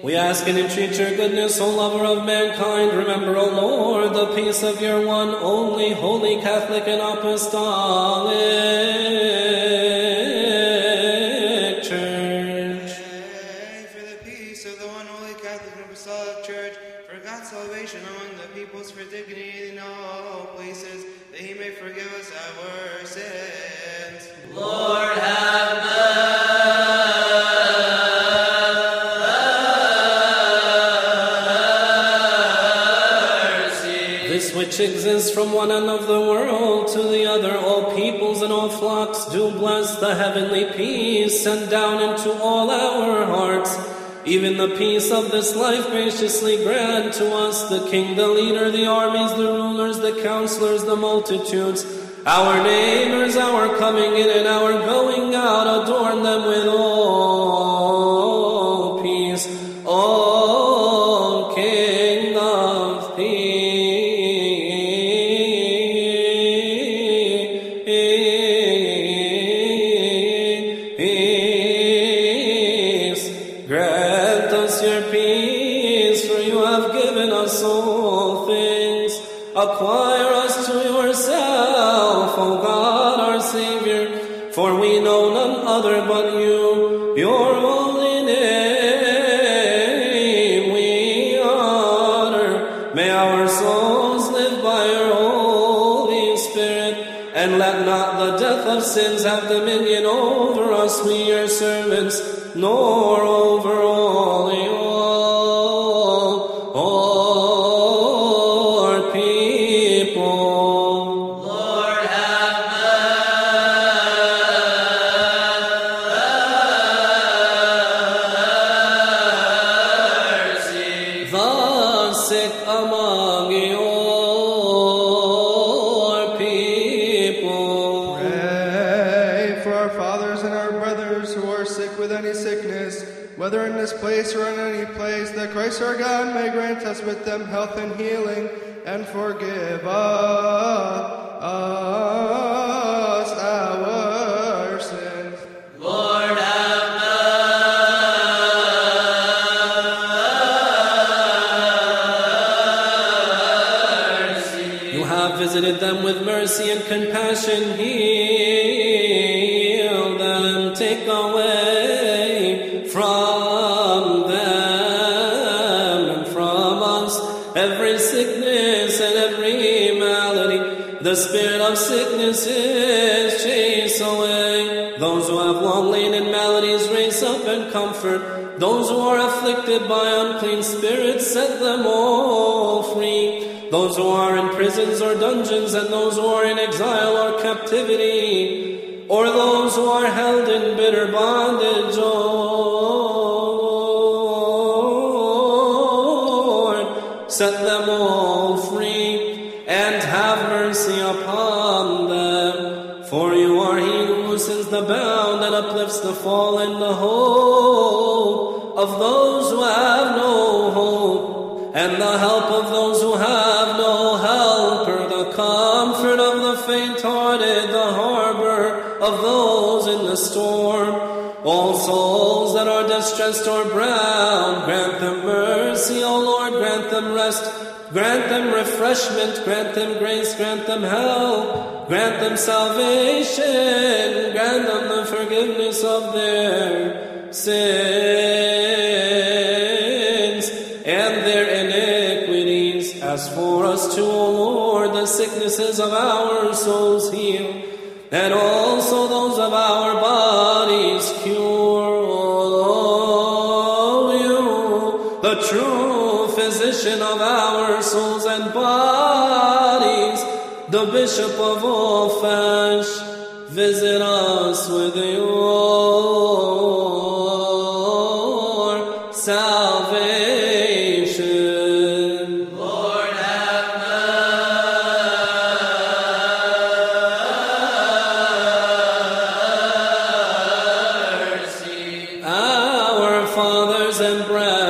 We ask and entreat your goodness, O lover of mankind. Remember, O Lord, the peace of your one, only, holy, Catholic, and Apostolic Church. Pray for the peace of the one, holy, Catholic, and Apostolic Church, for God's salvation among the peoples, for dignity in all places, that he may forgive us our sins. Lord, have mercy. This which exists from one end of the world to the other, all peoples and all flocks, do bless the heavenly peace, send down into all our hearts. Even the peace of this life graciously grant to us, the king, the leader, the armies, the rulers, the counselors, the multitudes, our neighbors, our coming in and our going out, adorn them with all peace, O King of peace. Grant us your peace, for you have given us all things. Acquire us to yourself, O God, our Savior, for we know none other but you. Your holy name we honor. May our souls live by your Holy Spirit, and let not the death of sins have dominion over us, we your servants, nor over all your people. Lord, have mercy. The sick among your people. Pray for our fathers and our brothers who are sick with any sickness, whether in this place or in any place, that Christ our God may grant us with them health and healing, and forgive us our sins. Lord, have mercy. You have visited them with mercy and compassion. Heal them, take away from them and from us every sickness and every malady. The spirit of sickness is chase away. Those who have long lain in maladies, raise up and comfort. Those who are afflicted by unclean spirits, set them all free. Those who are in prisons or dungeons, and those who are in exile or captivity, or those who are held in bitter bondage, Lord, set them all free, and have mercy upon them. For you are he who loosens the bound and uplifts the fallen, the hope of those who have no hope, and the help of those who have no helper, the comfort of the faint-hearted, the harbor of those in the storm. All souls that are distressed or bound, grant them mercy, O Lord, grant them rest, grant them refreshment, grant them grace, grant them help, grant them salvation, grant them the forgiveness of their sins and their iniquities. As for us too, O Lord, the sicknesses of our souls heal, and also those of our bodies cure. O you, the true physician of our souls and bodies, the Bishop of all flesh, visit us with your salvation. Lord, have mercy. Our fathers and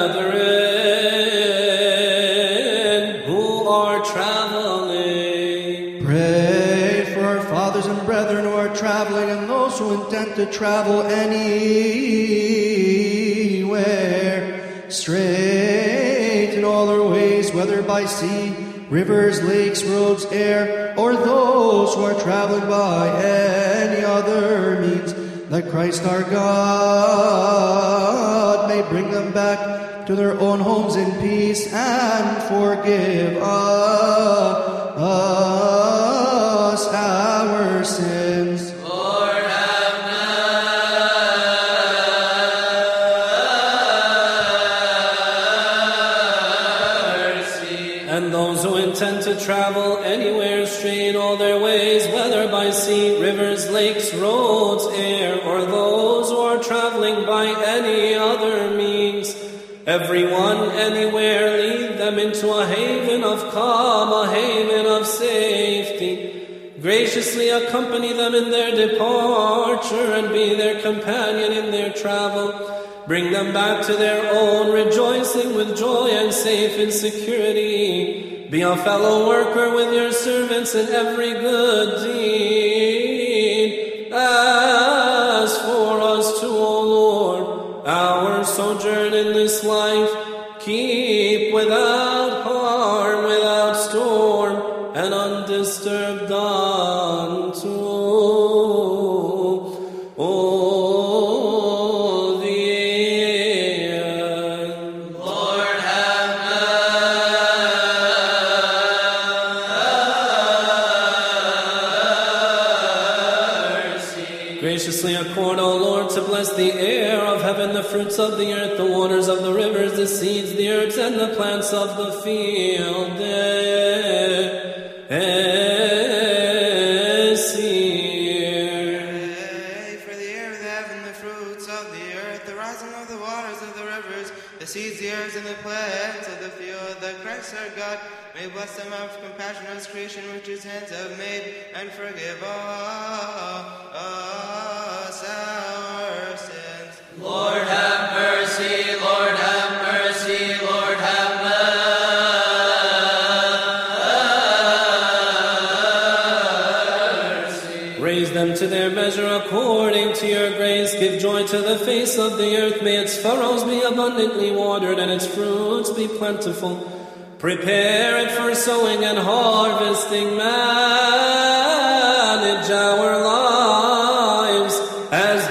brethren who are traveling, Pray for our fathers and brethren who are traveling, and those who intend to travel anywhere. straight in all their ways, whether by sea, rivers, lakes, roads, air, or those who are traveling by any other means, that Christ our God may bring them back to their own homes in peace and forgive us our sins. Lord, have mercy. And those who intend to travel anywhere, stray in all their ways, whether by sea, rivers, lakes, roads, air, or those who are traveling by any other means, everyone, anywhere, lead them into a haven of calm, a haven of safety. Graciously accompany them in their departure and be their companion in their travel. Bring them back to their own, rejoicing with joy and safe in security. Be a fellow worker with your servants in every good deed. As for us too, O Lord, our sojourn in this life, keep without harm, without storm, and undisturbed unto all the end. Lord, have mercy. Graciously accord, O Lord, to bless the air of heaven, the fruits of the earth, the waters of the rivers, the seeds, the herbs, and the plants of the field. For the air of the heaven, the fruits of the earth, the rising of the waters of the rivers, the seeds, the herbs, and the plants of the field, that Christ our God may bless them out of compassion on his creation which his hands have made, and forgive us our sins. Lord, have mercy. Lord, have mercy. Lord, have mercy. Raise them to their measure according to your grace. Give joy to the face of the earth. May its furrows be abundantly watered and its fruits be plentiful. Prepare it for sowing and harvesting. Manage our lives as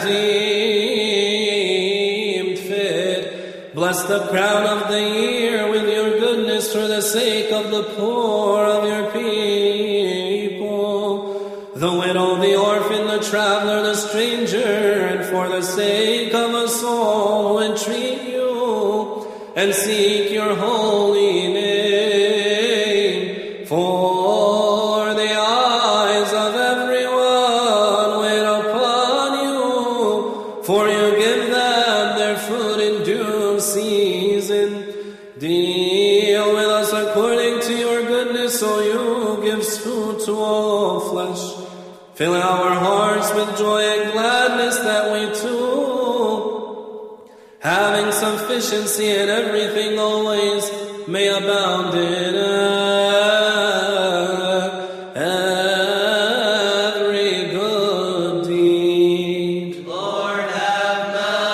deemed fit. Bless the crown of the year with your goodness for the sake of the poor of your people, the widow, the orphan, the traveler, the stranger, and for the sake of us all who entreat you and seek your holy name. For the eyes of everyone wait upon you, for you give them their food in due season. Deal with us according to your goodness, so you give food to all flesh. Fill our hearts with joy and gladness, that we too, having sufficiency in everything always, may abound in every good deed. Lord, have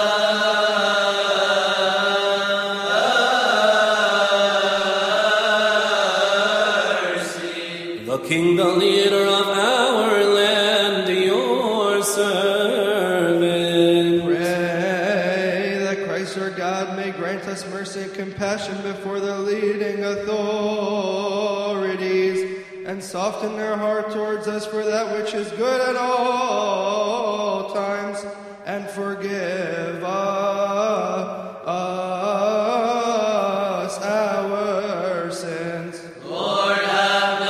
mercy. The King, the leader of our land, your servant. Pray that Christ our God may grant us mercy and compassion before the leading authorities, and soften their heart towards us for that which is good at all times, and forgive us our sins. Lord, have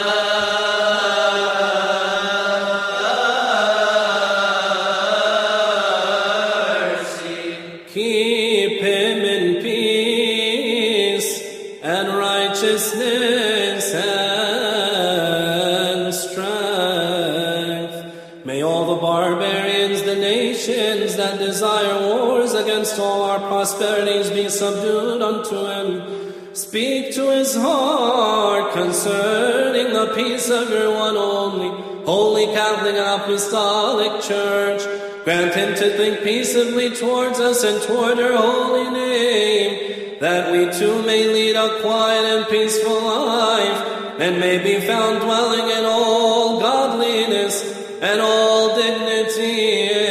mercy. Keep him in peace and righteousness and strength. May all the barbarians, the nations that desire wars against all our prosperities, be subdued unto him. Speak to his heart concerning the peace of your one only, Holy Catholic and Apostolic Church. Grant him to think peaceably towards us and toward your holy name, that we too may lead a quiet and peaceful life, and may be found dwelling in all godliness and all dignity